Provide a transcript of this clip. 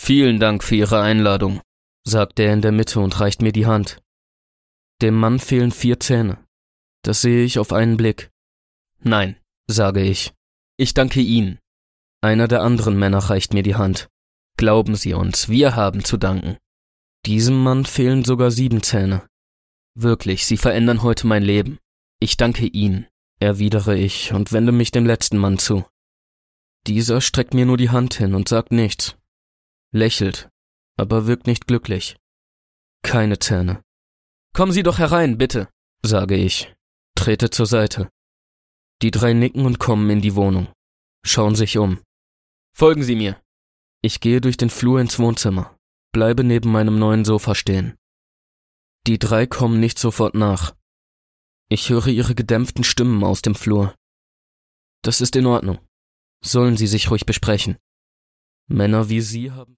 Vielen Dank für Ihre Einladung, sagt er in der Mitte und reicht mir die Hand. Dem Mann fehlen 4 Zähne. Das sehe ich auf einen Blick. Nein, sage ich. Ich danke Ihnen. Einer der anderen Männer reicht mir die Hand. Glauben Sie uns, wir haben zu danken. Diesem Mann fehlen sogar 7 Zähne. Wirklich, Sie verändern heute mein Leben. Ich danke Ihnen, erwidere ich und wende mich dem letzten Mann zu. Dieser streckt mir nur die Hand hin und sagt nichts. Lächelt, aber wirkt nicht glücklich. Keine Zähne. Kommen Sie doch herein, bitte, sage ich, trete zur Seite. Die 3 nicken und kommen in die Wohnung, schauen sich um. Folgen Sie mir. Ich gehe durch den Flur ins Wohnzimmer, bleibe neben meinem neuen Sofa stehen. Die 3 kommen nicht sofort nach. Ich höre ihre gedämpften Stimmen aus dem Flur. Das ist in Ordnung. Sollen Sie sich ruhig besprechen. Männer wie Sie haben